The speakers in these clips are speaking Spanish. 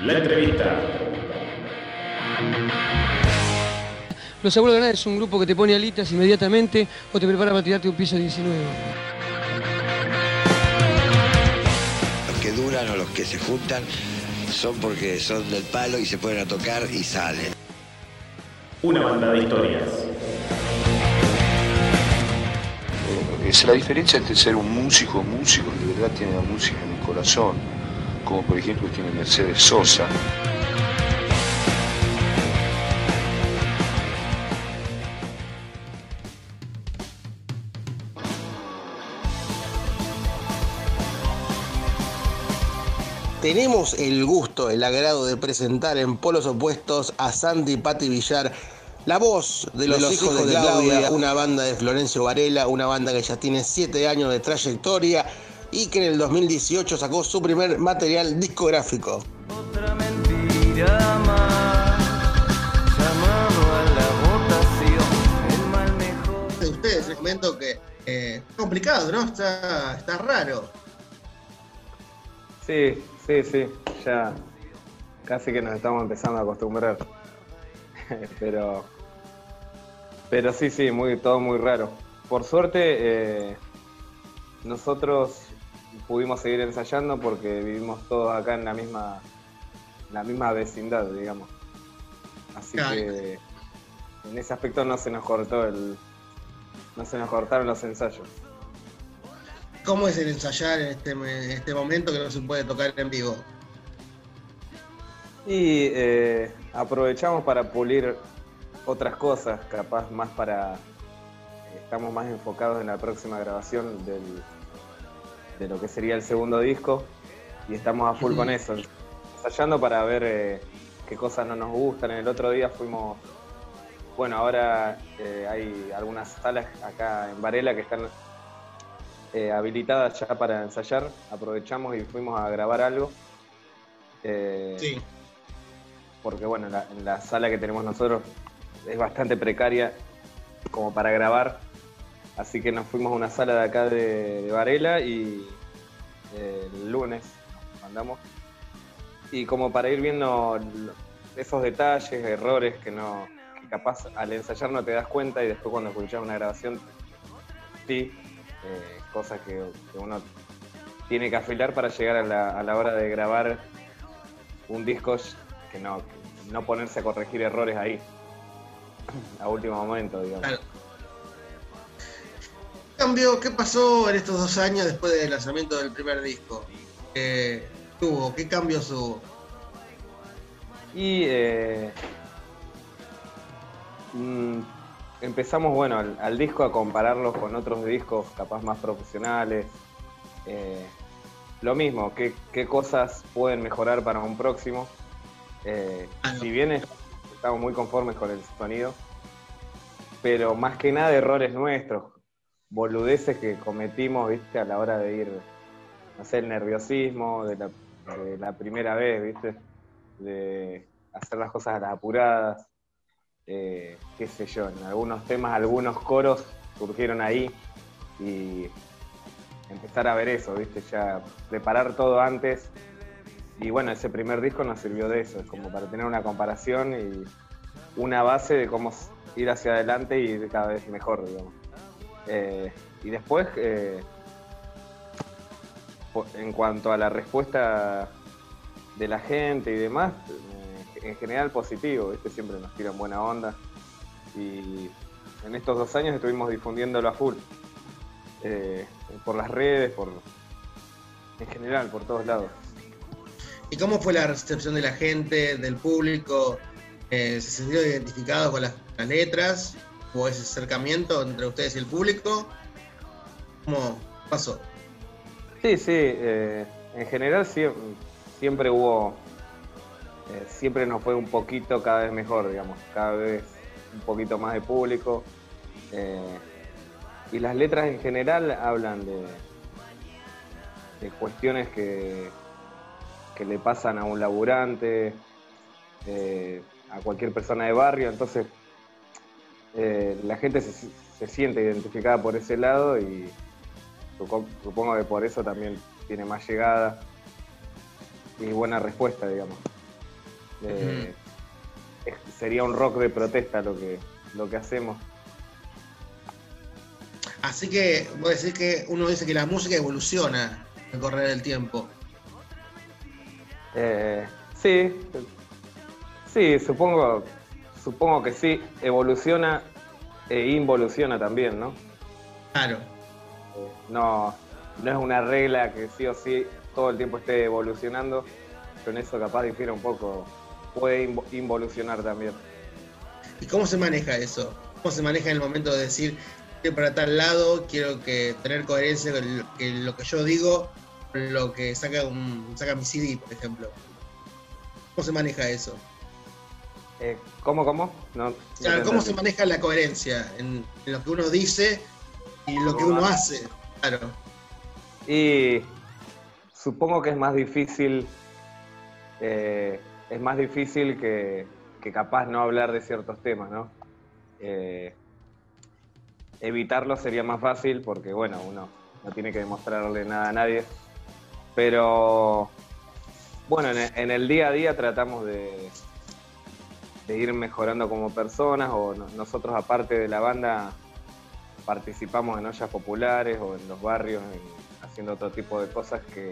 La entrevista. Los Abuelos de Nada es un grupo que te pone alitas inmediatamente o te prepara para tirarte un piso 19. Los que duran o los que se juntan son porque son del palo y se ponen a tocar y salen. Una banda de historias. Es la diferencia entre ser un músico que de verdad tiene la música en el corazón, como por ejemplo tiene Mercedes Sosa. Tenemos el gusto, el agrado de presentar en polos opuestos a Santi y Pati Villar, la voz de los hijos de Claudia, una banda de Florencio Varela, una banda que ya tiene 7 años de trayectoria y que en el 2018 sacó su primer material discográfico. Otra mentira más, llamado a la votación, el mal mejor. De ustedes, les comento que es complicado, ¿no? Está raro. Sí, ya casi que nos estamos empezando a acostumbrar. pero sí, todo muy raro. Por suerte, nosotros pudimos seguir ensayando porque vivimos todos acá en la misma vecindad, digamos. Así que en ese aspecto no se nos cortaron los ensayos. ¿Cómo es el ensayar en este momento que no se puede tocar en vivo? Y aprovechamos para pulir otras cosas, capaz más estamos más enfocados en la próxima grabación de lo que sería el segundo disco y estamos a full con eso, ensayando para ver qué cosas no nos gustan. El otro día fuimos, ahora hay algunas salas acá en Varela que están habilitadas ya para ensayar, aprovechamos y fuimos a grabar algo. Sí. Porque en la sala que tenemos nosotros es bastante precaria como para grabar, así que nos fuimos a una sala de acá de Varela y el lunes nos mandamos, y como para ir viendo esos detalles, errores que capaz al ensayar no te das cuenta y después cuando escuchas una grabación sí, cosas que uno tiene que afilar para llegar a la hora de grabar un disco, que no ponerse a corregir errores ahí a último momento, digamos. Claro. ¿Qué pasó en estos 2 años después del lanzamiento del primer disco? ¿Qué cambios hubo? Y empezamos al disco a compararlo con otros discos capaz más profesionales. Lo mismo, qué cosas pueden mejorar para un próximo. Si bien estamos muy conformes con el sonido, pero más que nada errores nuestros, boludeces que cometimos, ¿viste? A la hora de ir, no sé, el nerviosismo de la primera vez, ¿viste? De hacer las cosas a las apuradas, qué sé yo, en algunos temas, algunos coros surgieron ahí y empezar a ver eso, ¿viste? Ya preparar todo antes. Y ese primer disco nos sirvió de eso, es como para tener una comparación y una base de cómo ir hacia adelante y ir cada vez mejor, digamos. Y después, en cuanto a la respuesta de la gente y demás, en general positivo, ¿viste? Siempre nos tiran buena onda. Y en estos 2 años estuvimos difundiéndolo a full. Por las redes, en general, por todos lados. ¿Y cómo fue la recepción de la gente, del público? ¿Se sintieron identificados con las letras? ¿Hubo ese acercamiento entre ustedes y el público? ¿Cómo pasó? Sí, en general siempre hubo, siempre nos fue un poquito cada vez mejor, digamos, cada vez un poquito más de público. Y las letras en general hablan de cuestiones que le pasan a un laburante, a cualquier persona de barrio, entonces la gente se siente identificada por ese lado y supongo que por eso también tiene más llegada y buena respuesta, digamos. Sería un rock de protesta lo que hacemos. Así que vos decís que uno dice que la música evoluciona al correr del tiempo. Sí, supongo que sí, evoluciona e involuciona también, ¿no? Claro. No es una regla que sí o sí todo el tiempo esté evolucionando, pero en eso capaz difiere un poco, puede involucionar también. ¿Y cómo se maneja eso? ¿Cómo se maneja en el momento de decir, quiero para tal lado, quiero tener coherencia con lo que yo digo, con lo que saca mi CD, por ejemplo? ¿Cómo se maneja eso? ¿Cómo? No, claro, ¿cómo se maneja la coherencia en lo que uno dice y lo que uno hace? Claro. Y supongo que es más difícil que capaz no hablar de ciertos temas, ¿no? Evitarlo sería más fácil porque, bueno, uno no tiene que demostrarle nada a nadie. Pero, bueno, en el día a día tratamos de ir mejorando como personas, o nosotros, aparte de la banda, participamos en ollas populares o en los barrios haciendo otro tipo de cosas que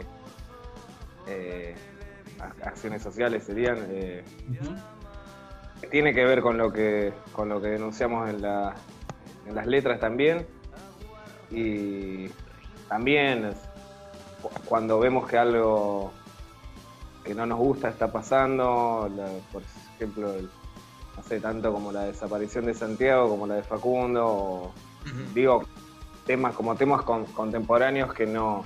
acciones sociales serían, que tiene que ver con lo que denunciamos en las letras también. Y también cuando vemos que algo que no nos gusta está pasando, por ejemplo, no sé, tanto como la desaparición de Santiago como la de Facundo, digo, temas contemporáneos que no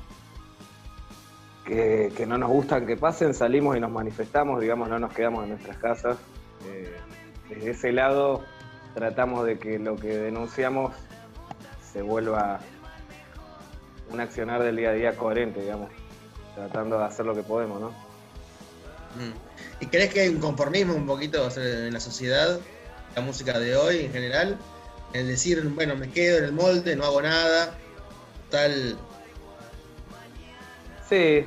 nos gustan que pasen, salimos y nos manifestamos, digamos, no nos quedamos en nuestras casas. Desde ese lado tratamos de que lo que denunciamos se vuelva un accionar del día a día coherente, digamos, tratando de hacer lo que podemos, ¿no? ¿Y crees que hay un conformismo un poquito en la sociedad, la música de hoy en general? El decir, bueno, me quedo en el molde, no hago nada, tal. Sí.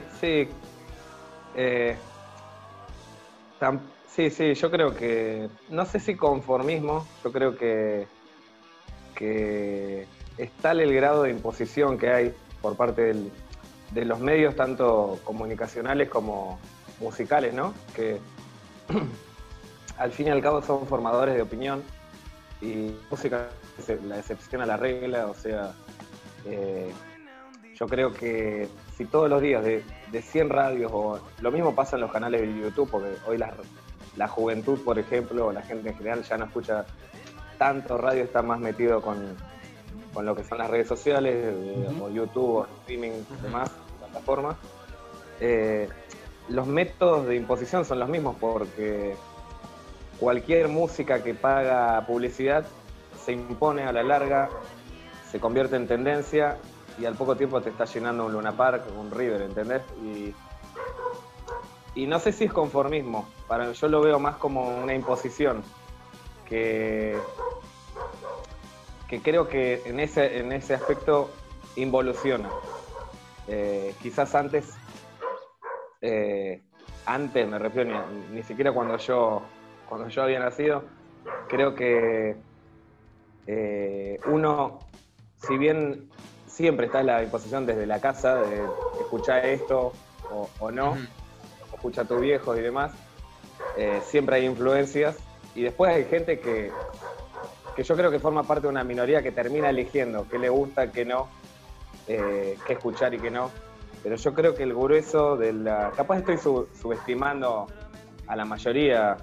Sí, yo creo que, no sé si conformismo, yo creo que es tal el grado de imposición que hay por parte de los medios, tanto comunicacionales como musicales, ¿no? Que al fin y al cabo son formadores de opinión, y música es la excepción a la regla. O sea, yo creo que si todos los días de 100 radios, o lo mismo pasa en los canales de YouTube, porque hoy la juventud, por ejemplo, o la gente en general ya no escucha tanto radio, está más metido con lo que son las redes sociales, o YouTube, o streaming, demás plataformas. Los métodos de imposición son los mismos, porque cualquier música que paga publicidad se impone a la larga, se convierte en tendencia, y al poco tiempo te está llenando un Luna Park, un River, ¿entendés? Y no sé si es conformismo, yo lo veo más como una imposición, que creo que en ese aspecto involuciona. Quizás antes me refiero, ni siquiera cuando yo había nacido, creo que uno, si bien siempre está la imposición desde la casa de escuchar esto o no, escucha a tus viejos y demás, siempre hay influencias, y después hay gente que yo creo que forma parte de una minoría que termina eligiendo qué le gusta, qué no, qué escuchar y qué no. Pero yo creo que el grueso capaz estoy subestimando a la mayoría,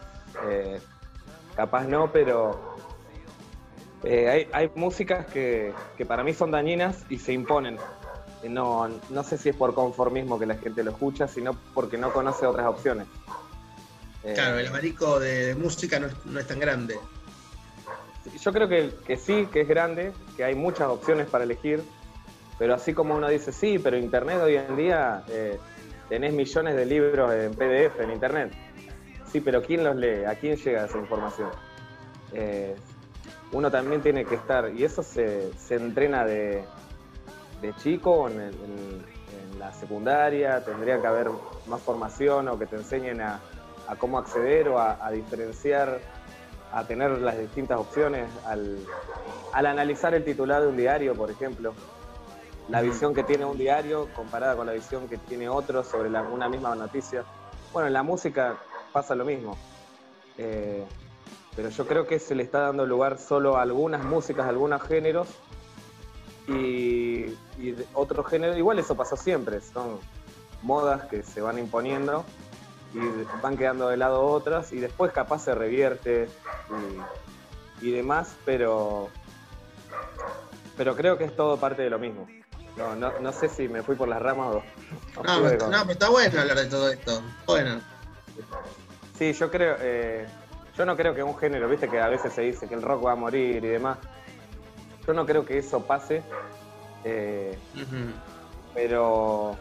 capaz no, pero hay músicas que para mí son dañinas y se imponen. No sé si es por conformismo que la gente lo escucha, sino porque no conoce otras opciones. Claro, el abanico de música no es tan grande. Yo creo que sí, que es grande, que hay muchas opciones para elegir, pero así como uno dice, sí, pero internet hoy en día, tenés millones de libros en PDF en internet. Sí, pero ¿quién los lee? ¿A quién llega esa información? Uno también tiene que estar, y eso se entrena de chico, en la secundaria, tendría que haber más formación, o que te enseñen a a cómo acceder o a diferenciar, a tener las distintas opciones, al analizar el titular de un diario, por ejemplo, la visión que tiene un diario comparada con la visión que tiene otro sobre una misma noticia. Bueno, en la música pasa lo mismo, pero yo creo que se le está dando lugar solo a algunas músicas, a algunos géneros, y otros géneros, igual eso pasó siempre, son modas que se van imponiendo y van quedando de lado otras, y después capaz se revierte y demás, pero creo que es todo parte de lo mismo. No sé si me fui por las ramas o pero está bueno hablar de todo esto. Bueno. Sí, yo creo, yo no creo que un género, viste que a veces se dice que el rock va a morir y demás. Yo no creo que eso pase, pero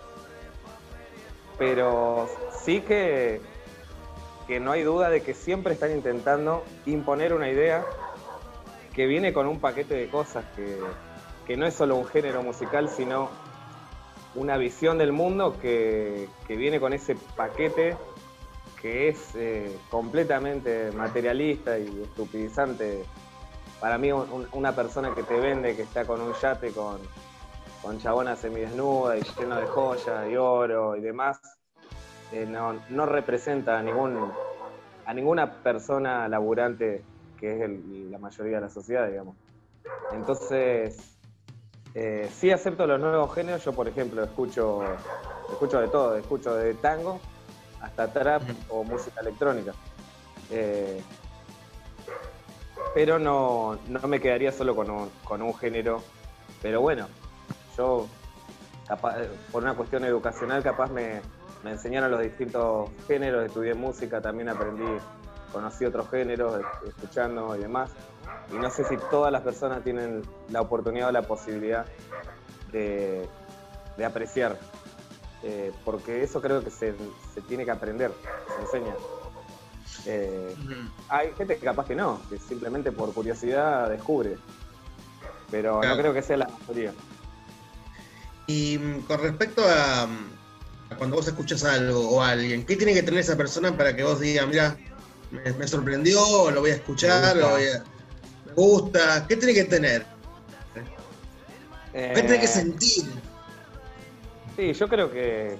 sí que no hay duda de que siempre están intentando imponer una idea que viene con un paquete de cosas que no es solo un género musical, sino una visión del mundo que viene con ese paquete que es completamente materialista y estupidizante. Para mí, una persona que te vende que está con un yate con chabona semidesnuda y lleno de joyas y oro y demás, no representa a ninguna persona laburante, que es la mayoría de la sociedad, digamos. Entonces, sí acepto los nuevos géneros. Yo, por ejemplo, escucho de todo, escucho de tango hasta trap o música electrónica. Pero no me quedaría solo con un género. Pero bueno, yo, capaz, por una cuestión educacional, capaz me enseñaron los distintos géneros, estudié música, también conocí otros géneros, escuchando y demás. Y no sé si todas las personas tienen la oportunidad o la posibilidad de apreciar. Porque eso creo que se tiene que aprender, se enseña. Hay gente que capaz que no, que simplemente por curiosidad descubre. Pero claro, no creo que sea la mayoría. Y con respecto a cuando vos escuchas algo o a alguien, ¿qué tiene que tener esa persona para que vos digas, mira, me sorprendió, o lo voy a escuchar, me gusta? ¿Qué tiene que tener? ¿Qué tiene que sentir? Sí, yo creo que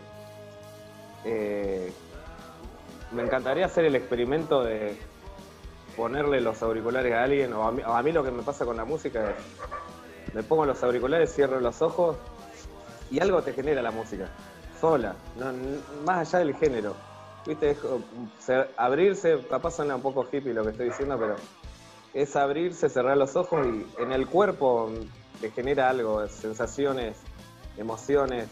me encantaría hacer el experimento de ponerle los auriculares a alguien, o a mí lo que me pasa con la música es, me pongo los auriculares, cierro los ojos y algo te genera la música, sola, más allá del género. ¿Viste? Abrirse, capaz suena un poco hippie lo que estoy diciendo, pero es abrirse, cerrar los ojos y en el cuerpo te genera algo, sensaciones, emociones.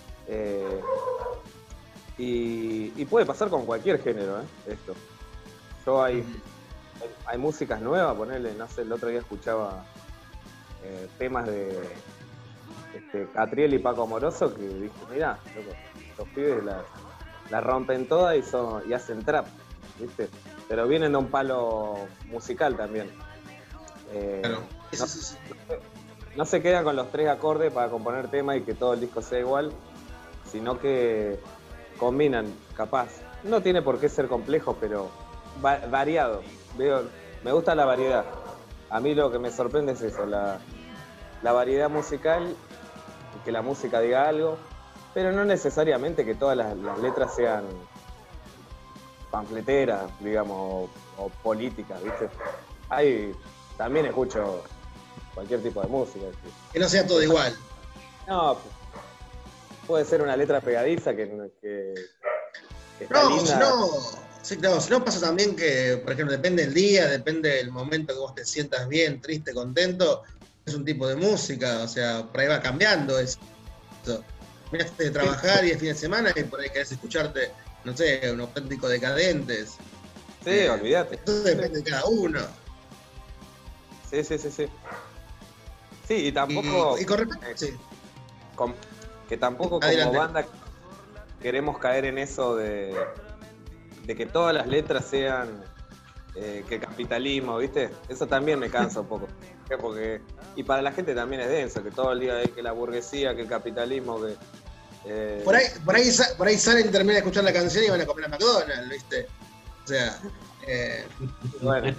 Y puede pasar con cualquier género, esto. Yo hay músicas nuevas, ponerle, no sé, el otro día escuchaba temas de Catriel y Paco Amoroso, que dije, mirá, loco, los pibes la rompen toda y hacen trap, ¿viste? Pero vienen de un palo musical también. Claro. No se quedan con los 3 acordes para componer tema y que todo el disco sea igual, sino que combinan, capaz. No tiene por qué ser complejo, pero variado. Me gusta la variedad. A mí lo que me sorprende es eso, la variedad musical, que la música diga algo, pero no necesariamente que todas las letras sean panfleteras, digamos, o políticas, ¿viste? También escucho cualquier tipo de música. Que no sea todo igual. No, puede ser una letra pegadiza que está no, linda. Si no pasa también que, por ejemplo, depende del día, depende del momento que vos te sientas bien, triste, contento, es un tipo de música, o sea, por ahí va cambiando eso. Terminaste de trabajar y es fin de semana y por ahí querés escucharte, no sé, un auténtico Decadentes. Sí, olvídate. Entonces depende de cada uno. Sí. Sí, y tampoco... Y con respecto... Sí. Que tampoco Adelante. Como banda queremos caer en eso de que todas las letras sean que capitalismo, ¿viste? Eso también me cansa un poco. Y para la gente también es denso, que todo el día hay que la burguesía, que el capitalismo, que... Por ahí salen, terminan de escuchar la canción y van a comer a McDonald's, ¿viste? O sea, Bueno.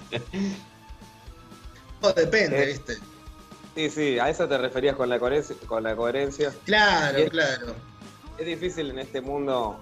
todo depende, ¿viste? Sí, a eso te referías con la coherencia. Claro, Y claro. es difícil en este mundo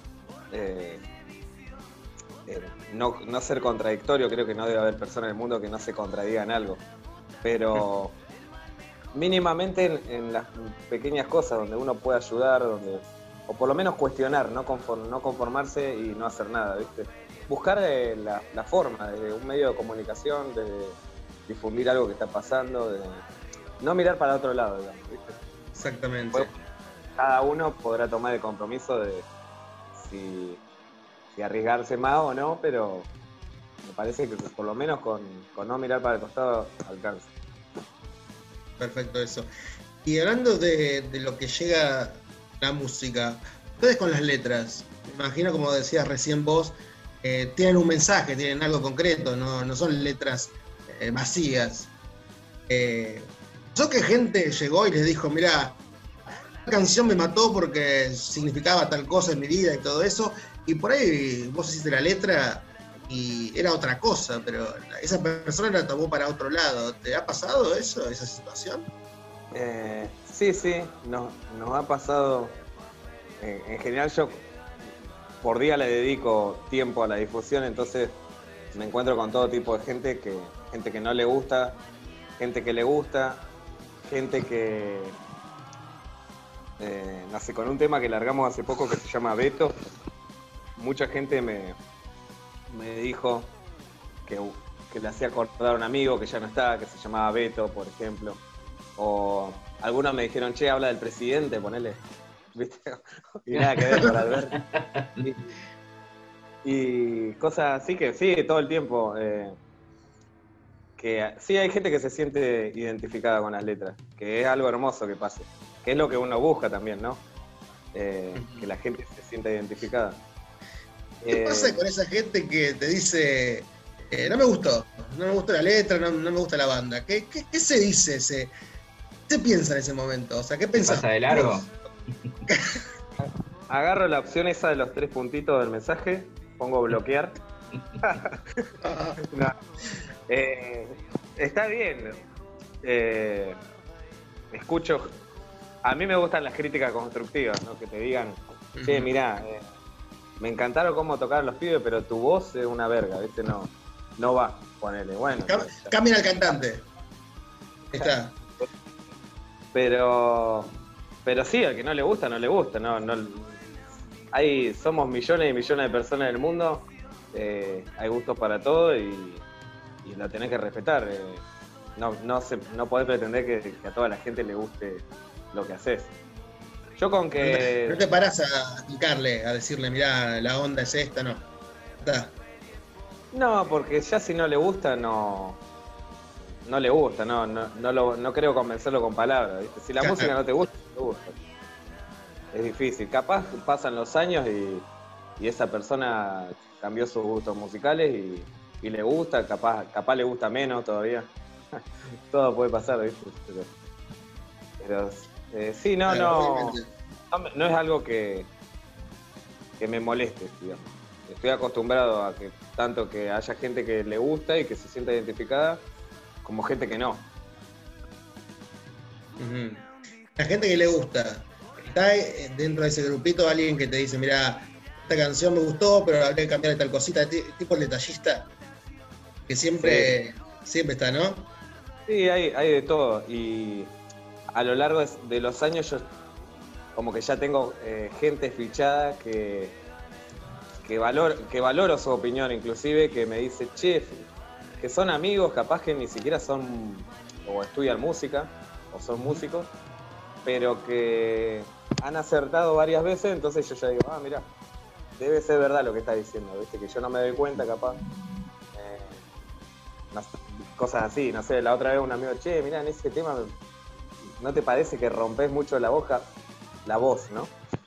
no ser contradictorio. Creo que no debe haber personas en el mundo que no se contradigan algo. Pero mínimamente en las pequeñas cosas donde uno puede ayudar, o por lo menos cuestionar, no conformarse y no hacer nada, ¿viste? Buscar la forma de un medio de comunicación, de difundir algo que está pasando, de no mirar para otro lado, digamos, ¿viste? Exactamente. Pues, cada uno podrá tomar el compromiso de si arriesgarse más o no, pero me parece que por lo menos con no mirar para el costado alcanza. Perfecto eso. Y hablando de lo que llega la música, ustedes con las letras, me imagino, como decías recién vos, tienen un mensaje, tienen algo concreto, no son letras vacías. ¿So que gente llegó y les dijo, mirá, la canción me mató porque significaba tal cosa en mi vida y todo eso, y por ahí vos hiciste la letra y era otra cosa, pero esa persona la tomó para otro lado? ¿Te ha pasado eso, esa situación? Sí, nos ha pasado. En general yo por día le dedico tiempo a la difusión, entonces me encuentro con todo tipo de gente que no le gusta, gente que le gusta, gente que, no sé, con un tema que largamos hace poco que se llama Beto, mucha gente me dijo que le hacía acordar a un amigo que ya no está, que se llamaba Beto, por ejemplo. O algunos me dijeron, che, habla del presidente, ponele. ¿Viste? Y nada que ver con Alberto. Y cosas así que sí, todo el tiempo. Que sí hay gente que se siente identificada con las letras, que es algo hermoso que pase. Que es lo que uno busca también, ¿no? Que la gente se sienta identificada. ¿Qué pasa con esa gente que te dice, no me gustó la letra, no me gusta la banda? ¿Qué se dice? ¿Qué se piensa en ese momento? O sea, ¿qué pensás? ¿Pasa de largo? Agarro la opción esa de los 3 puntitos del mensaje, pongo bloquear. No. Está bien. Escucho. A mí me gustan las críticas constructivas, ¿no? Que te digan, che, mirá, me encantaron cómo tocaron los pibes, pero tu voz es una verga, ¿viste? No va, ponele. Bueno. Cambien al cantante. Está. Pero sí, al que no le gusta, no le gusta. No, somos millones y millones de personas en el mundo. Hay gustos para todo y lo tenés que respetar. No podés pretender que a toda la gente le guste lo que haces. Yo con que... No te parás a explicarle, a decirle, mirá, la onda es esta, no. Está. No, porque ya si no le gusta, no le gusta, no creo convencerlo con palabras, ¿viste? Si la música no te gusta, no te gusta. Es difícil. Capaz pasan los años y esa persona cambió sus gustos musicales y le gusta, capaz le gusta menos todavía. Todo puede pasar, ¿viste? Pero sí, no es algo que me moleste, digamos. Estoy acostumbrado a que tanto que haya gente que le gusta y que se sienta identificada, como gente que no. La gente que le gusta, ¿está dentro de ese grupito alguien que te dice, mira, esta canción me gustó, pero habría que cambiarle tal cosita, tipo el detallista? Que siempre está, ¿no? Sí, hay de todo. Y a lo largo de los años yo como que ya tengo gente fichada que valoro su opinión, inclusive, que me dice, che, que son amigos, capaz que ni siquiera son o estudian música o son músicos, pero que han acertado varias veces, entonces yo ya digo, mirá, debe ser verdad lo que está diciendo, ¿viste? Que yo no me doy cuenta, capaz. Cosas así, no sé, la otra vez un amigo, che, mirá, en ese tema, ¿no te parece que rompes mucho la voz, ¿no?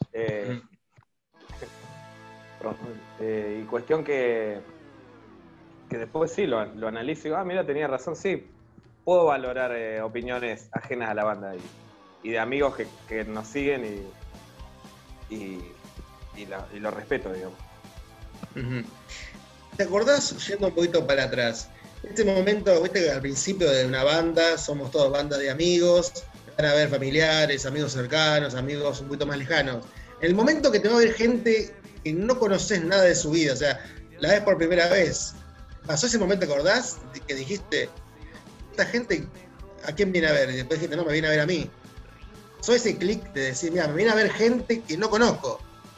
Y cuestión que después sí lo analizo y digo, mira, tenía razón, sí, puedo valorar opiniones ajenas a la banda y de amigos que nos siguen y lo respeto, digamos. Ujú. ¿Te acordás, yendo un poquito para atrás, este momento, viste que al principio de una banda, somos todos bandas de amigos, van a ver familiares, amigos cercanos, amigos un poquito más lejanos. En el momento que te va a ver gente que no conoces nada de su vida, o sea, la ves por primera vez, ¿pasó ese momento, te acordás? Que dijiste, esta gente, ¿a quién viene a ver? Y después dijiste, no, me viene a ver a mí. ¿Pasó ese clic de decir, mira, me viene a ver gente que no conozco?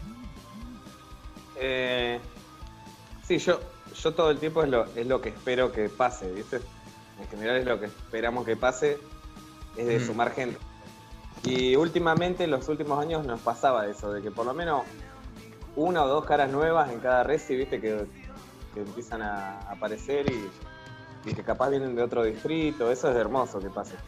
Sí, yo todo el tiempo es lo que espero que pase, ¿viste? En general es lo que esperamos que pase, es de sumar gente. Y últimamente, en los últimos años, nos pasaba eso, de que por lo menos una o dos caras nuevas en cada reci, ¿viste? Que empiezan a aparecer y que capaz vienen de otro distrito, eso es hermoso que pase.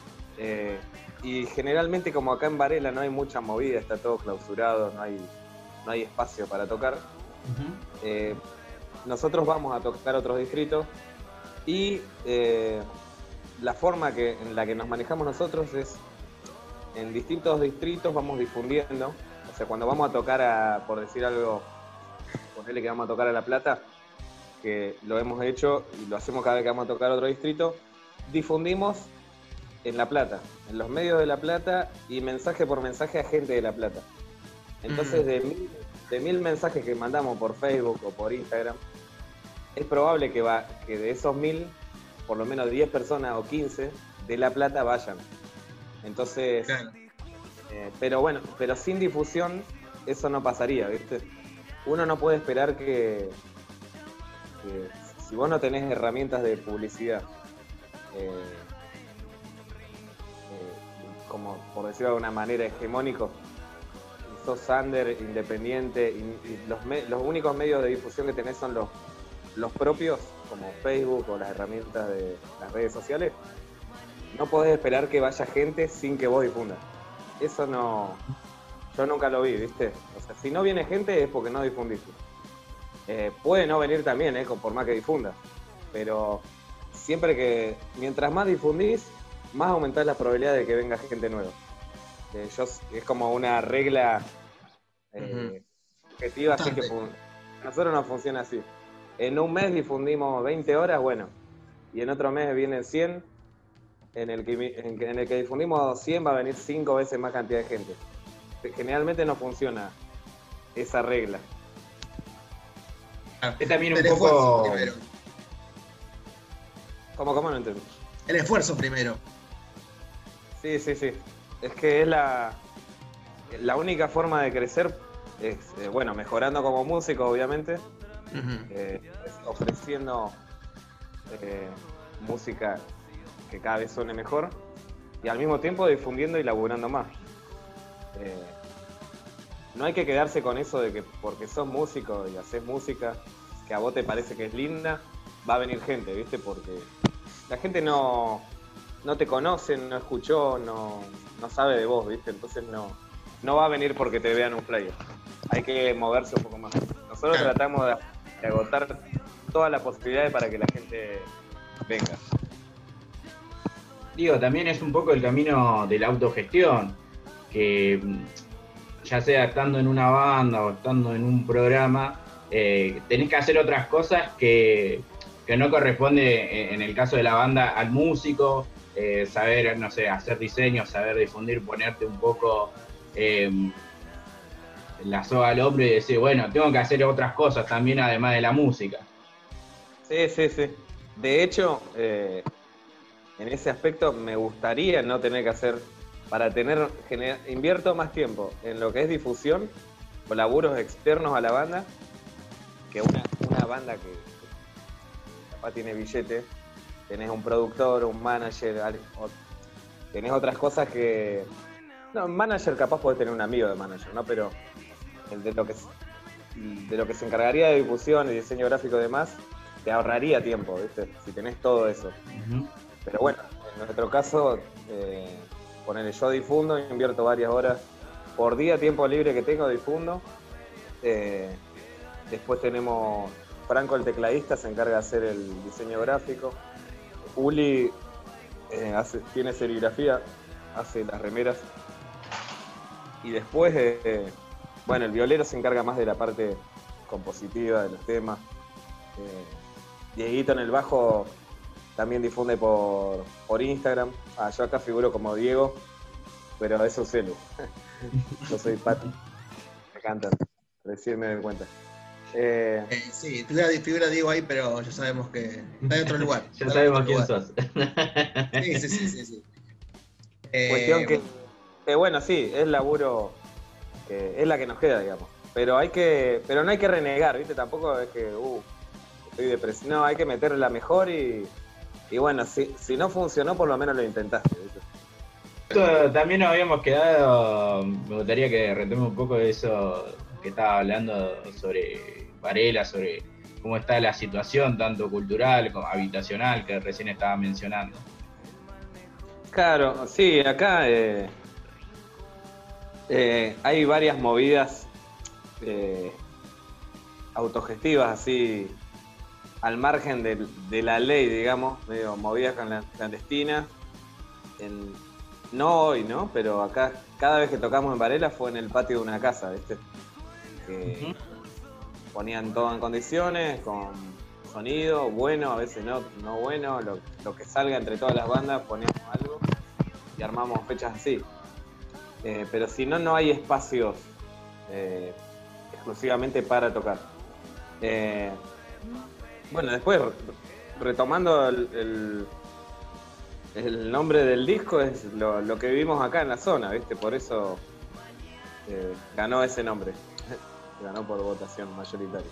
Y generalmente, como acá en Varela no hay mucha movida, está todo clausurado, no hay espacio para tocar. Nosotros vamos a tocar otros distritos y la forma en la que nos manejamos nosotros es en distintos distritos vamos difundiendo. O sea, cuando vamos a tocar por decir algo, ponerle que vamos a tocar a La Plata, que lo hemos hecho y lo hacemos cada vez que vamos a tocar otro distrito, difundimos en La Plata, en los medios de La Plata y mensaje por mensaje a gente de La Plata. Entonces, de 1000 mensajes que mandamos por Facebook o por Instagram, es probable que de esos 1000, por lo menos 10 personas o 15 de La Plata vayan. Entonces, claro. Pero sin difusión eso no pasaría, ¿viste? Uno no puede esperar que si vos no tenés herramientas de publicidad, como por decirlo de alguna manera hegemónico, sos under, independiente, y los únicos medios de difusión que tenés son los propios, como Facebook o las herramientas de las redes sociales, no podés esperar que vaya gente sin que vos difundas. Eso no, yo nunca lo vi, ¿viste? O sea, si no viene gente es porque no difundiste. Puede no venir también, por más que difundas, pero mientras más difundís, más aumentás la probabilidad de que venga gente nueva. Es como una regla objetiva, así que nosotros no funciona así. En un mes difundimos 20 horas, bueno, y en otro mes vienen 100, en el que difundimos 100 va a venir 5 veces más cantidad de gente. Generalmente no funciona esa regla. Es también un poco... ¿Cómo no entiendo? El esfuerzo primero. Sí. Es que es la única forma de crecer es, mejorando como músico, obviamente, ofreciendo música que cada vez suene mejor y al mismo tiempo difundiendo y laburando más. No hay que quedarse con eso de que porque sos músico y haces música que a vos te parece que es linda, va a venir gente, ¿viste? Porque la gente no te conoce, no escuchó, no sabe de vos, ¿viste? Entonces no va a venir porque te vean un flyer. Hay que moverse un poco más. Nosotros tratamos de agotar todas las posibilidades para que la gente venga. Digo, también es un poco el camino de la autogestión, que ya sea estando en una banda o estando en un programa, tenés que hacer otras cosas que no corresponde, en el caso de la banda, al músico, saber, no sé, hacer diseños, saber difundir, ponerte un poco la soga al hombro y decir, bueno, tengo que hacer otras cosas también además de la música. Sí. De hecho, en ese aspecto me gustaría no tener que hacer, invierto más tiempo en lo que es difusión o laburos externos a la banda, que una banda que capaz tiene billete, tenés un productor, un manager, tenés otras cosas que... No, un manager capaz podés tener un amigo de manager, ¿no? Pero de lo que se encargaría de difusión y diseño gráfico y demás, te ahorraría tiempo, ¿viste? Si tenés todo eso. Pero bueno, en nuestro caso, ponele, yo difundo, invierto varias horas por día, tiempo libre que tengo, difundo. Después tenemos Franco, el tecladista, se encarga de hacer el diseño gráfico. Uli tiene serigrafía, hace las remeras. Y después, el violero se encarga más de la parte compositiva de los temas. Dieguito en el bajo también difunde por Instagram. Yo acá figuro como Diego, pero eso es Celu. Yo soy Pati. Me encantan, recién me doy cuenta. Sí, figura Diego ahí, pero ya sabemos que está en otro lugar. Ya sabemos quién sos. Sí. Cuestión que bueno, sí, es laburo, es la que nos queda, digamos. Pero no hay que renegar, ¿viste? Tampoco es que, estoy depresivo. No, hay que meterle la mejor y bueno, si no funcionó, por lo menos lo intentaste, ¿viste? También nos habíamos quedado, me gustaría que retome un poco de eso que estaba hablando sobre Varela, sobre cómo está la situación, tanto cultural como habitacional, que recién estaba mencionando. Claro, sí, acá hay varias movidas autogestivas, así, al margen de la ley, digamos, medio movidas clandestinas. No hoy, ¿no? Pero acá, cada vez que tocamos en Varela fue en el patio de una casa, ¿viste? Que ponían todo en condiciones, con sonido, bueno, a veces no bueno, lo que salga entre todas las bandas, poníamos algo y armamos fechas así. Pero si no, no hay espacios exclusivamente para tocar. Bueno, después, retomando el nombre del disco, es lo que vivimos acá en la zona, ¿viste? Por eso ganó ese nombre. Ganó por votación mayoritaria.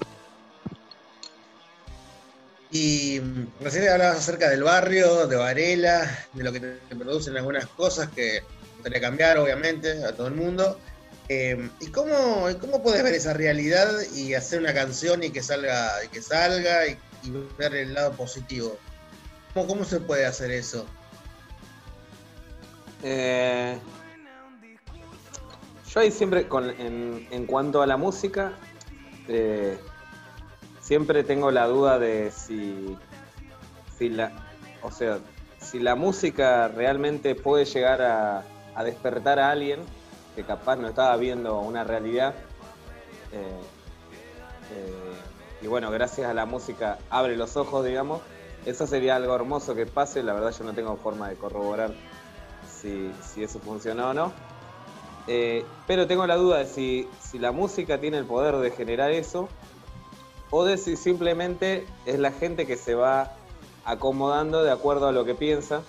Y recién hablabas acerca del barrio, de Varela, de lo que te producen algunas cosas que gustaría cambiar, obviamente, a todo el mundo. ¿Y cómo puedes ver esa realidad y hacer una canción y que salga y ver el lado positivo? ¿Cómo se puede hacer eso? Yo ahí siempre, en cuanto a la música, siempre tengo la duda de si la música realmente puede llegar a despertar a alguien que capaz no estaba viendo una realidad. Y bueno, gracias a la música abre los ojos, digamos. Eso sería algo hermoso que pase. La verdad yo no tengo forma de corroborar si eso funcionó o no. Pero tengo la duda de si la música tiene el poder de generar eso o de si simplemente es la gente que se va acomodando de acuerdo a lo que piensa.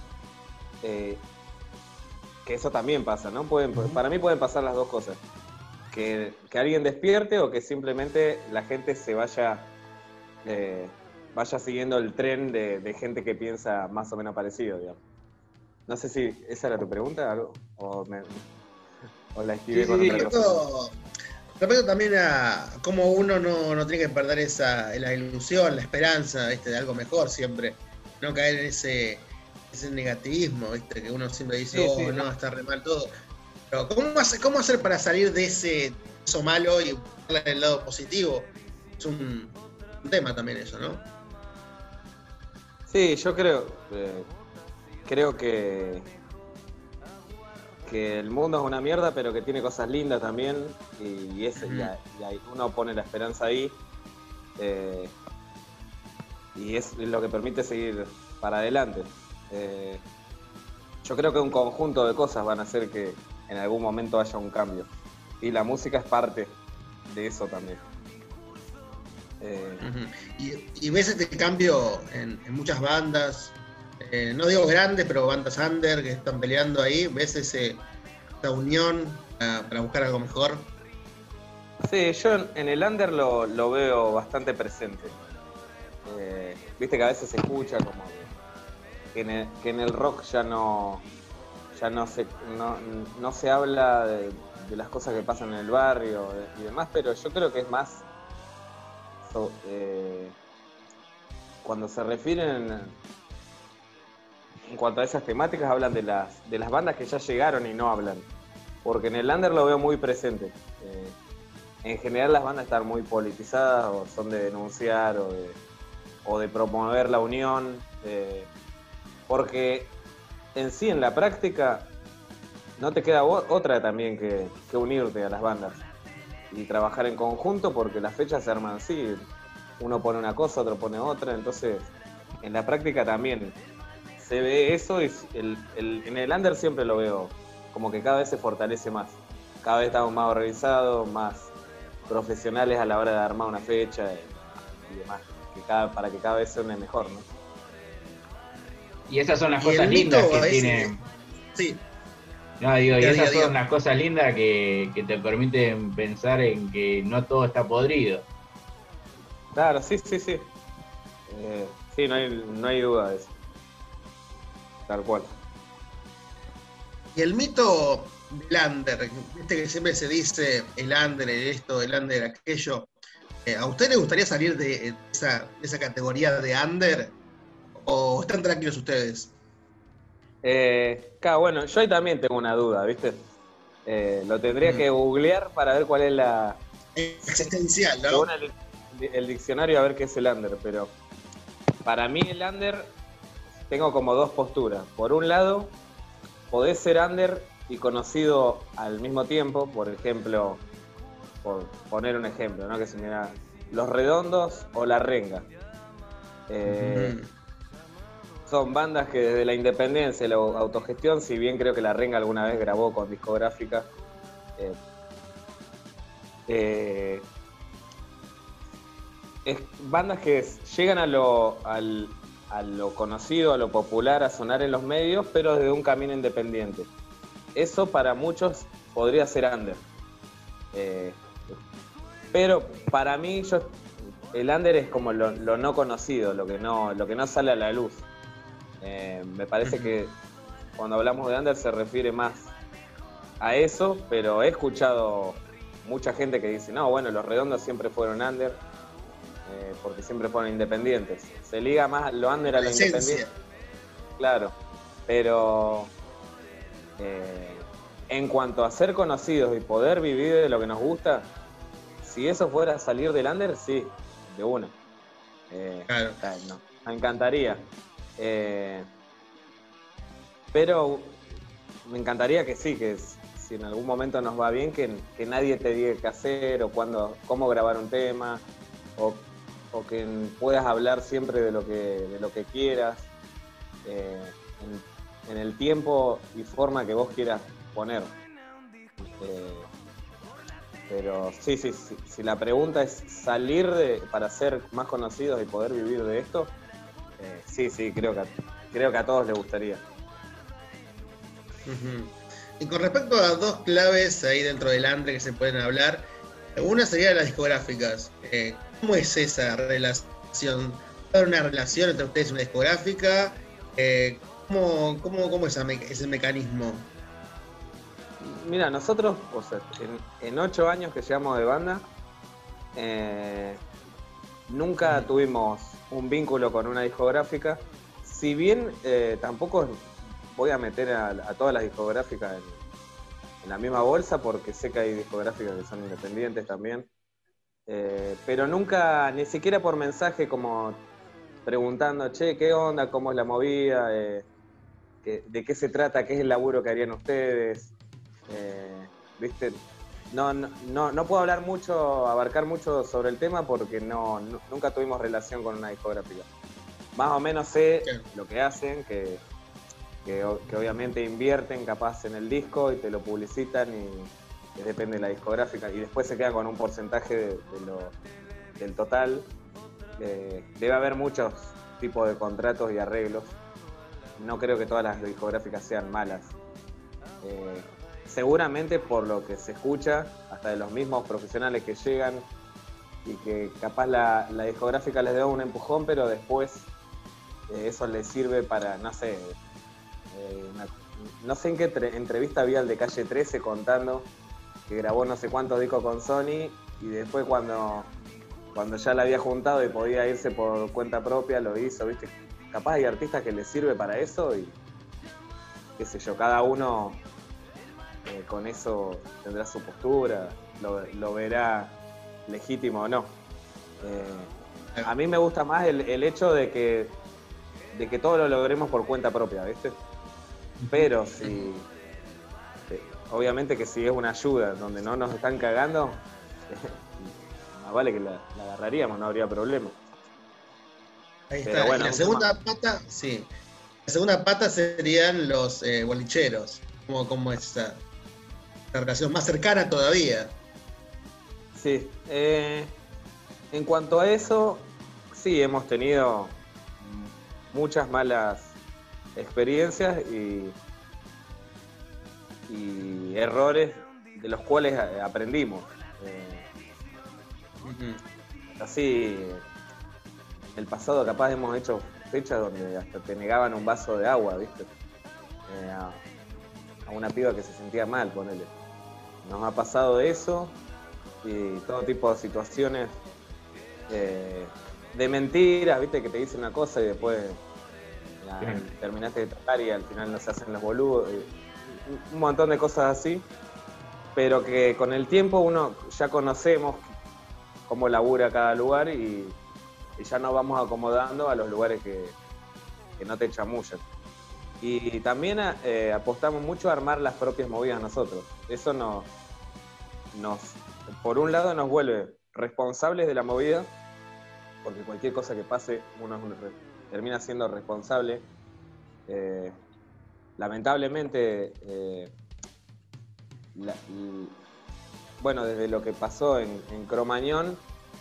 Que eso también pasa, ¿no? Para mí pueden pasar las dos cosas. Que alguien despierte o que simplemente la gente se vaya siguiendo el tren de gente que piensa más o menos parecido, digamos. No sé si esa era tu pregunta o la escribí con otra cosa. Respecto también a cómo uno no tiene que perder la ilusión, la esperanza, ¿viste? De algo mejor siempre. No caer en ese negativismo, ¿viste? Que uno siempre dice, no, está re mal todo. Pero ¿cómo hacer para salir de eso malo y buscarle el lado positivo? Es un tema también eso, ¿no? Sí, yo creo que el mundo es una mierda, pero que tiene cosas lindas también, y ahí uno pone la esperanza ahí, y es lo que permite seguir para adelante. Yo creo que un conjunto de cosas van a hacer que en algún momento haya un cambio, y la música es parte de eso también. Y ves este cambio en muchas bandas, no digo grandes, pero bandas under que están peleando ahí. ¿Ves esa unión para buscar algo mejor? Sí, yo en el under lo veo bastante presente. Viste que a veces se escucha como que en el rock ya no se habla de las cosas que pasan en el barrio y demás, pero yo creo que es más cuando se refieren en cuanto a esas temáticas, hablan de las bandas que ya llegaron y no hablan, porque en el under lo veo muy presente. En general las bandas están muy politizadas, o son de denunciar o de promover la unión, porque en sí, en la práctica, no te queda otra también que unirte a las bandas. y trabajar en conjunto, porque las fechas se arman así. Uno pone una cosa, otro pone otra, entonces en la práctica también se ve eso y en el under siempre lo veo como que cada vez se fortalece más. Cada vez estamos más organizados, más profesionales a la hora de armar una fecha y demás, para que cada vez suene mejor, ¿no? Y esas son las cosas lindas que tienen. Sí. No, digo, y esas son las cosas lindas que te permiten pensar en que no todo está podrido. Claro, sí. Sí, no hay duda de eso. Tal cual. Y el mito del under, viste que siempre se dice el under, el esto, el under, aquello. ¿A usted le gustaría salir de esa categoría de under? ¿O están tranquilos ustedes? Claro, bueno, yo ahí también tengo una duda, ¿viste? Lo tendría que googlear para ver cuál es la... existencial, ¿no? Según el diccionario, a ver qué es el under, pero para mí el under tengo como dos posturas. Por un lado, podés ser under y conocido al mismo tiempo, por ejemplo, por poner un ejemplo, ¿no? Que se me da Los Redondos o La Renga. Son bandas que desde la independencia y la autogestión, si bien creo que La Renga alguna vez grabó con discográfica, es bandas que llegan a lo conocido, a lo popular, a sonar en los medios, pero desde un camino independiente. Eso para muchos podría ser under. Pero para mí el under es como lo no conocido, lo que no sale a la luz. Me parece que cuando hablamos de under se refiere más a eso, pero he escuchado mucha gente que dice, no, bueno, Los Redondos siempre fueron under, porque siempre fueron independientes. Se liga más lo under a lo independiente. Claro, pero en cuanto a ser conocidos y poder vivir de lo que nos gusta, si eso fuera salir del under, sí, de una. Claro. No, me encantaría. Pero me encantaría que sí, que si en algún momento nos va bien, que nadie te diga qué hacer o cómo grabar un tema, o que puedas hablar siempre de lo que quieras, en el tiempo y forma que vos quieras poner. Pero sí, si la pregunta es salir para ser más conocidos y poder vivir de esto, sí, creo que a todos les gustaría. Y con respecto a dos claves ahí dentro del under que se pueden hablar, una sería las discográficas. ¿Cómo es esa relación? ¿Hay una relación entre ustedes y una discográfica? ¿Cómo es ese mecanismo? Mira, nosotros, o sea, en 8 años que llevamos de banda, nunca tuvimos un vínculo con una discográfica. Si bien tampoco voy a meter a todas las discográficas en la misma bolsa, porque sé que hay discográficas que son independientes también, pero nunca, ni siquiera por mensaje, como preguntando, che, ¿qué onda? ¿Cómo es la movida? ¿De qué se trata? ¿Qué es el laburo que harían ustedes? ¿Viste? No puedo abarcar mucho sobre el tema porque nunca tuvimos relación con una discográfica. Más o menos sé lo que hacen, que obviamente invierten capaz en el disco y te lo publicitan y depende de la discográfica y después se queda con un porcentaje del total. Debe haber muchos tipos de contratos y arreglos. No creo que todas las discográficas sean malas. Seguramente por lo que se escucha, hasta de los mismos profesionales que llegan y que capaz la discográfica les da un empujón, pero después eso les sirve para, no sé, no sé en qué entrevista había el de Calle 13 contando que grabó no sé cuántos discos con Sony y después cuando ya la había juntado y podía irse por cuenta propia lo hizo, ¿viste? Capaz hay artistas que les sirve para eso y qué sé yo, cada uno con eso tendrá su postura, lo verá legítimo o no. A mí me gusta más el hecho de que todo lo logremos por cuenta propia, ¿viste? Pero obviamente que si es una ayuda donde no nos están cagando, Más vale que la agarraríamos, no habría problema. Ahí Pero está. bueno, Y la segunda pata, sí. La segunda pata serían los bolicheros. ¿Cómo es esa relación más cercana todavía? Sí. En cuanto a eso, sí, hemos tenido muchas malas experiencias y errores de los cuales aprendimos. Así, en el pasado capaz hemos hecho fechas donde hasta te negaban un vaso de agua, ¿viste? A una piba que se sentía mal, ponele. Nos ha pasado eso y todo tipo de situaciones de mentiras, ¿viste? Que te dicen una cosa y después terminaste de tratar y al final no se hacen los boludos. Un montón de cosas así, pero que con el tiempo uno ya conocemos cómo labura cada lugar y ya nos vamos acomodando a los lugares que no te chamullan. Y también apostamos mucho a armar las propias movidas nosotros. Eso nos por un lado nos vuelve responsables de la movida, porque cualquier cosa que pase uno termina siendo responsable. Lamentablemente, bueno, desde lo que pasó en Cromañón,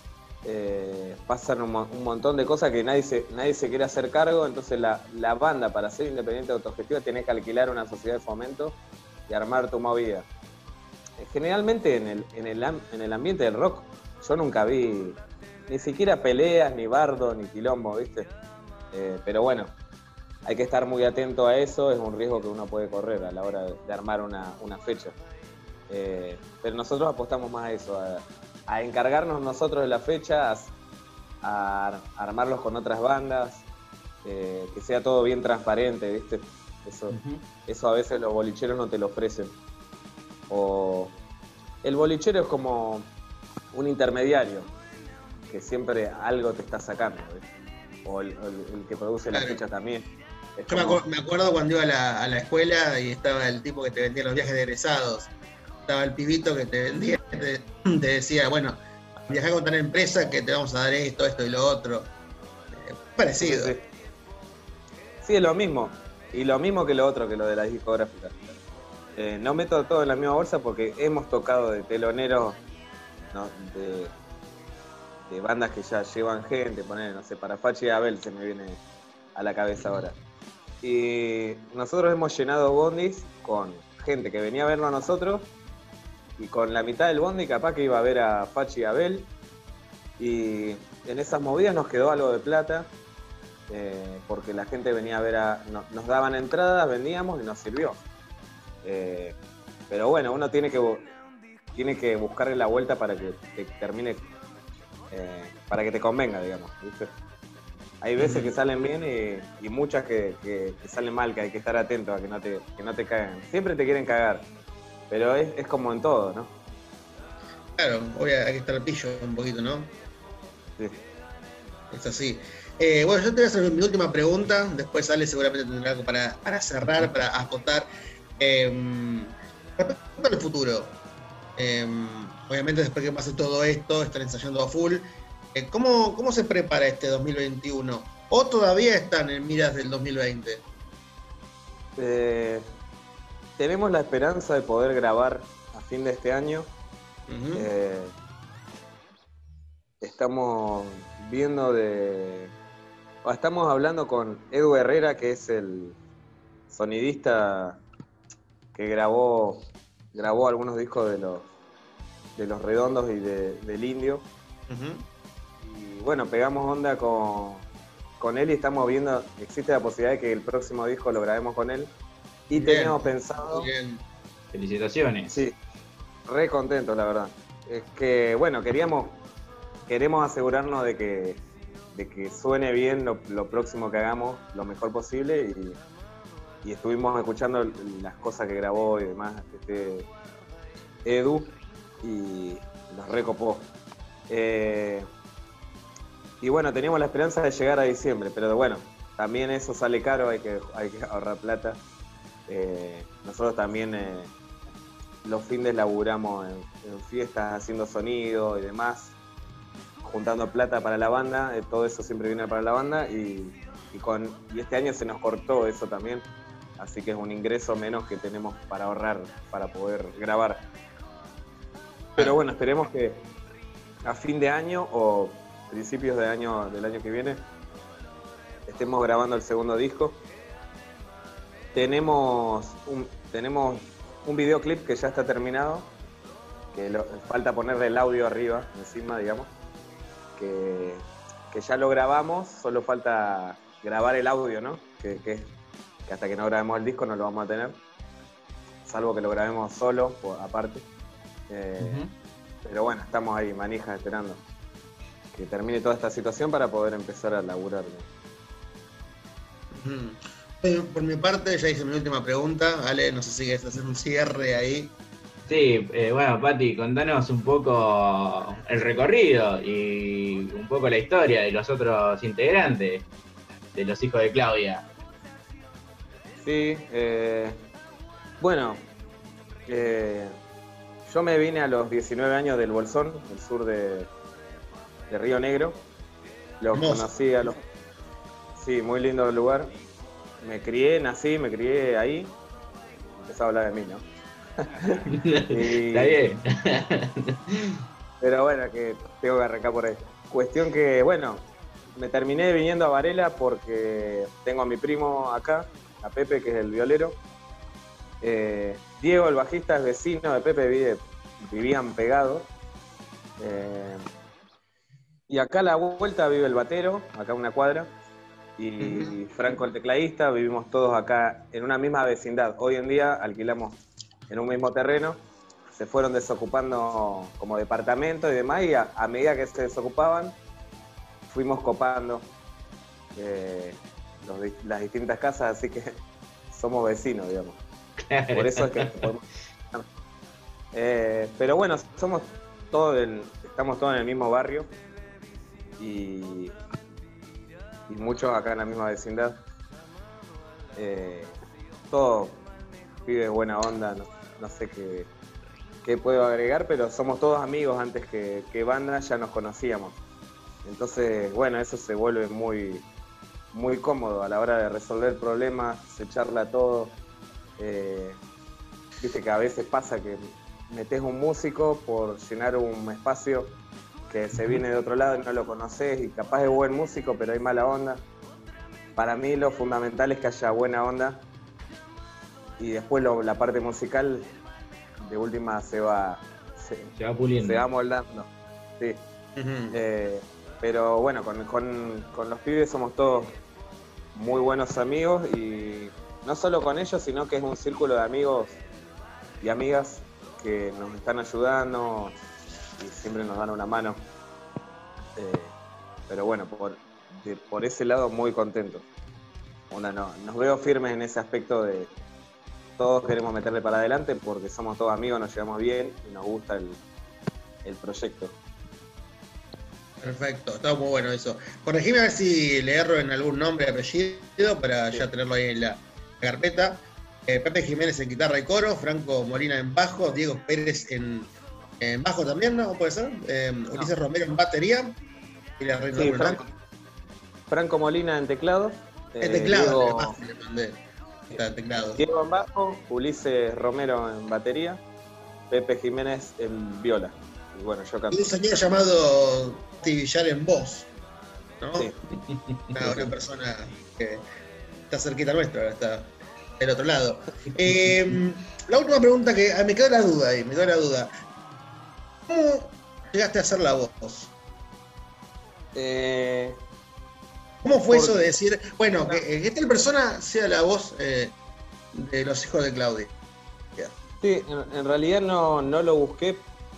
pasan un montón de cosas que nadie se quiere hacer cargo, entonces la banda, para ser independiente autogestiva, tenés que alquilar una sociedad de fomento y armar tu movida. Generalmente en el ambiente del rock yo nunca vi ni siquiera peleas, ni bardo, ni quilombo, ¿viste? Pero bueno, hay que estar muy atento a eso, es un riesgo que uno puede correr a la hora de armar una fecha. Pero nosotros apostamos más a eso, a encargarnos nosotros de la fecha, a armarlos con otras bandas, que sea todo bien transparente, ¿viste? Eso a veces los bolicheros no te lo ofrecen. O el bolichero es como un intermediario, que siempre algo te está sacando, ¿viste? O el que produce la fecha también. Yo me acuerdo cuando iba a la escuela y estaba el tipo que te vendía los viajes de egresados. Estaba el pibito que te vendía, te decía, bueno, viajá con tal empresa que te vamos a dar esto y lo otro. Parecido. Sí, es lo mismo. Y lo mismo que lo otro, que lo de las discográficas. No meto todo en la misma bolsa porque hemos tocado de teloneros, ¿no? de bandas que ya llevan gente, poner, no sé, para Fachi y Abel se me viene a la cabeza ahora. Y nosotros hemos llenado bondis con gente que venía a verlo a nosotros y con la mitad del bondi capaz que iba a ver a Fachi y Abel, y en esas movidas nos quedó algo de plata porque la gente venía a ver nos daban entradas, vendíamos y nos sirvió. Pero bueno, uno tiene que buscarle la vuelta para que te termine, para que te convenga, digamos, ¿viste? Hay veces que salen bien y muchas que salen mal, que hay que estar atento a que no te caigan. Siempre te quieren cagar, pero es como en todo, ¿no? Claro, hoy hay que estar al pillo un poquito, ¿no? Sí. Es así. Bueno, yo te voy a hacer mi última pregunta, después Ale seguramente tendrá algo para cerrar, para acotar. Respecto al futuro, obviamente después que pase todo esto, están ensayando a full. ¿Cómo se prepara este 2021? ¿O todavía están en miras del 2020? Tenemos la esperanza de poder grabar a fin de este año. Estamos estamos hablando con Edu Herrera, que es el sonidista que grabó algunos discos de los Redondos y del Indio. Y bueno, pegamos onda con él y estamos viendo, existe la posibilidad de que el próximo disco lo grabemos con él. Y teníamos pensado... Bien. Felicitaciones. Sí, re contentos, la verdad. Es que, bueno, queremos asegurarnos de que suene bien lo próximo que hagamos, lo mejor posible, y estuvimos escuchando las cosas que grabó y demás Edu, y nos recopó. Y bueno, teníamos la esperanza de llegar a diciembre, pero bueno, también eso sale caro, hay que ahorrar plata. Nosotros también los fines laburamos en fiestas, haciendo sonido y demás, juntando plata para la banda, todo eso siempre viene para la banda y este año se nos cortó eso también, así que es un ingreso menos que tenemos para ahorrar, para poder grabar. Pero bueno, esperemos que a fin de año o principios del año que viene estemos grabando el segundo disco. Tenemos un videoclip que ya está terminado, que falta ponerle el audio arriba, encima, digamos, que ya lo grabamos, solo falta grabar el audio, ¿no? Que hasta que no grabemos el disco no lo vamos a tener, salvo que lo grabemos solo, aparte. Pero bueno, estamos ahí, manijas, esperando que termine toda esta situación para poder empezar a laburar. Por mi parte, ya hice mi última pregunta. Ale, no sé si quieres hacer un cierre ahí. Sí, bueno, Pati, contanos un poco el recorrido y un poco la historia de los otros integrantes de Los Hijos de Claudia. Sí, bueno, yo me vine a los 19 años del Bolsón, del sur de Río Negro. Los conocí a los... Sí, muy lindo el lugar. Me crié ahí. Empezó a hablar de mí, ¿no? Está bien. Pero bueno, que tengo que arrancar por ahí. Cuestión que, bueno, me terminé viniendo a Varela porque tengo a mi primo acá, a Pepe, que es el violero. Diego, el bajista, es vecino de Pepe, vivían pegados. Y acá a la vuelta vive el batero, acá a una cuadra. Y Franco, el tecladista, vivimos todos acá en una misma vecindad. Hoy en día alquilamos en un mismo terreno, se fueron desocupando como departamentos y demás, y a medida que se desocupaban, fuimos copando las distintas casas, así que somos vecinos, digamos. Por eso es que podemos... pero bueno, estamos todos en el mismo barrio y muchos acá en la misma vecindad. Todos pibes buena onda, no sé qué puedo agregar, pero somos todos amigos antes que banda, ya nos conocíamos. Entonces, bueno, eso se vuelve muy, muy cómodo a la hora de resolver problemas, se charla todo. Viste que a veces pasa que metés un músico por llenar un espacio que se viene de otro lado y no lo conoces y capaz es buen músico pero hay mala onda. Para mí lo fundamental es que haya buena onda y después la parte musical de última se va puliendo, se va moldando. Sí. Pero bueno, con los pibes somos todos muy buenos amigos y no solo con ellos, sino que es un círculo de amigos y amigas que nos están ayudando y siempre nos dan una mano. Pero bueno, por ese lado muy contento. Nos veo firmes en ese aspecto de todos queremos meterle para adelante porque somos todos amigos, nos llevamos bien y nos gusta el proyecto. Perfecto, está muy bueno eso. Corregime a ver si le erro en algún nombre y apellido para ya tenerlo ahí en la carpeta. Pepe Jiménez en guitarra y coro, Franco Molina en bajo, Diego Pérez en bajo también, ¿no? ¿Puede ser? Ulises Romero en batería. Y le arreglo sí, Franco Molina en teclado. En teclado, le mandé. Está teclado. Diego en bajo, Ulises Romero en batería, Pepe Jiménez en viola. Y bueno, yo canto. Y un señor llamado Pati Villar en voz, ¿no? Sí. Una persona que está cerquita nuestra, está del otro lado. La última pregunta que me quedó la duda ahí, ¿Cómo llegaste a hacer la voz? ¿Cómo fue eso de decir, bueno, que esta persona sea la voz de Los Hijos de Claudia? Sí, en realidad no lo busqué.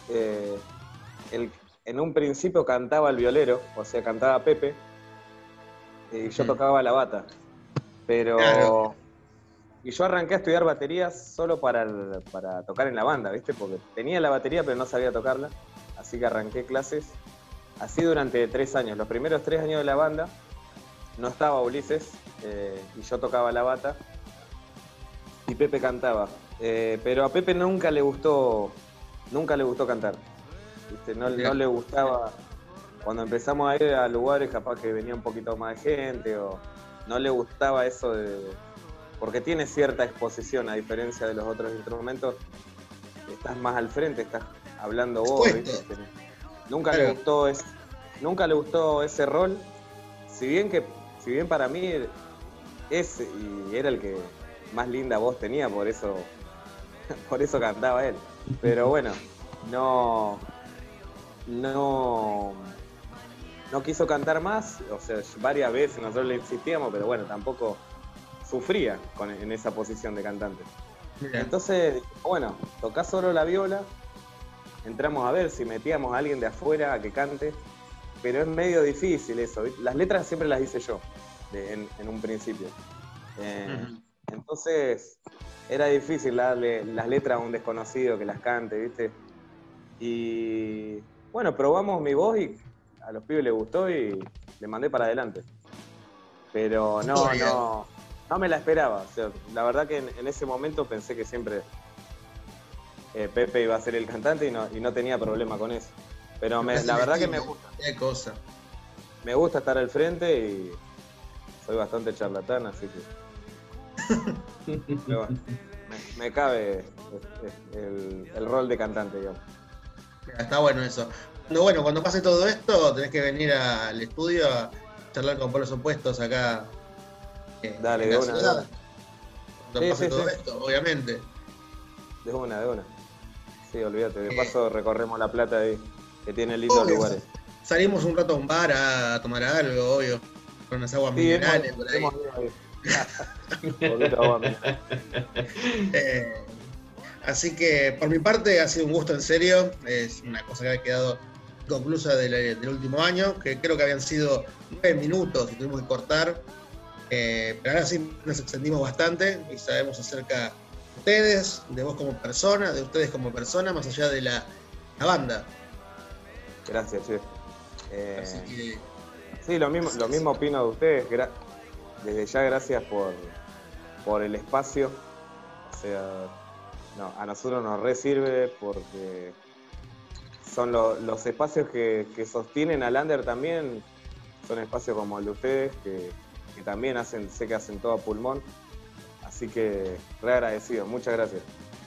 En un principio cantaba el violero, o sea, cantaba Pepe, y yo tocaba la bata. Pero... Claro. Y yo arranqué a estudiar baterías solo para tocar en la banda, ¿viste? Porque tenía la batería pero no sabía tocarla, así que arranqué clases. Así durante 3 años. Los primeros 3 años de la banda no estaba Ulises y yo tocaba la bata. y Pepe cantaba. Pero a Pepe nunca le gustó cantar. ¿Viste? No le gustaba. Cuando empezamos a ir a lugares capaz que venía un poquito más de gente, o no le gustaba eso porque tiene cierta exposición, a diferencia de los otros instrumentos. Estás más al frente, estás hablando vos, ¿viste? Nunca le gustó ese rol, si bien para mí y era el que más linda voz tenía, por eso cantaba él. Pero bueno, no quiso cantar más, o sea, varias veces nosotros le insistíamos, pero bueno, tampoco sufría en esa posición de cantante. Mirá. Entonces, bueno, tocá solo la viola, entramos a ver si metíamos a alguien de afuera a que cante, pero es medio difícil eso. Las letras siempre las hice yo, en un principio. Entonces, era difícil darle las letras a un desconocido que las cante, ¿viste? Y bueno, probamos mi voz y a los pibes les gustó y le mandé para adelante. Pero no me la esperaba. O sea, la verdad que en ese momento pensé que siempre Pepe iba a ser el cantante y no tenía problema con eso. Pero la verdad que me gusta. Qué cosa. Me gusta estar al frente y soy bastante charlatán, así que... Pero bueno, me cabe el rol de cantante, digamos. Está bueno eso. Cuando pase todo esto, tenés que venir al estudio a charlar con Polos Opuestos acá. Dale, de una. Cuando pase todo esto, obviamente. De una. Sí, olvídate. De paso recorremos La Plata ahí, que tiene lindos lugares. Salimos un rato a un bar a tomar algo, obvio. Con unas aguas minerales por ahí. Así que por mi parte ha sido un gusto, en serio. Es una cosa que había quedado conclusa del último año, que creo que habían sido 9 minutos y tuvimos que cortar. Pero ahora sí nos extendimos bastante y sabemos acerca de ustedes, de vos como persona, de ustedes como persona, más allá de la banda. Gracias, che. Así que... Sí, lo mismo opino de ustedes. Desde ya gracias por el espacio. O sea, a nosotros nos re sirve porque son los espacios que sostienen al under también. Son espacios como el de ustedes que también sé que hacen todo a pulmón. Así que re agradecido. Muchas gracias.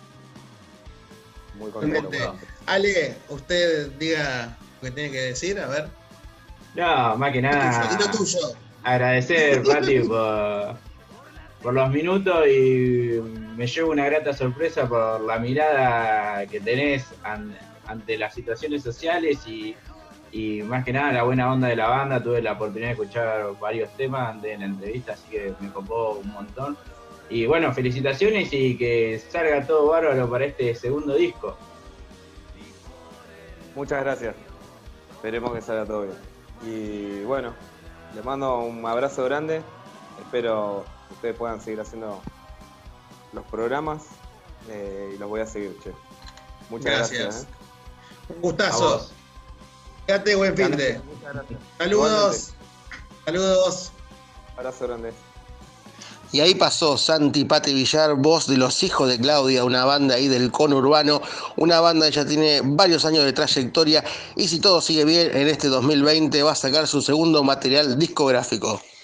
Muy contento. Ale, usted diga lo que tiene que decir, a ver. No, más que nada. Tuyo. Agradecer, Pati, por los minutos y me llevo una grata sorpresa por la mirada que tenés ante las situaciones sociales y más que nada la buena onda de la banda. Tuve la oportunidad de escuchar varios temas de la entrevista, así que me copó un montón. Y bueno, felicitaciones y que salga todo bárbaro para este segundo disco. Muchas gracias. Esperemos que salga todo bien. Y bueno, les mando un abrazo grande. Espero que ustedes puedan seguir haciendo los programas y los voy a seguir, che. Muchas gracias. Un gustazo. Quédate, buen fin de. Saludos. Saludos. Abrazo grande. Y ahí pasó Santi Pati Villar, voz de Los Hijos de Claudia, una banda ahí del conurbano, una banda que ya tiene varios años de trayectoria y si todo sigue bien en este 2020 va a sacar su segundo material discográfico.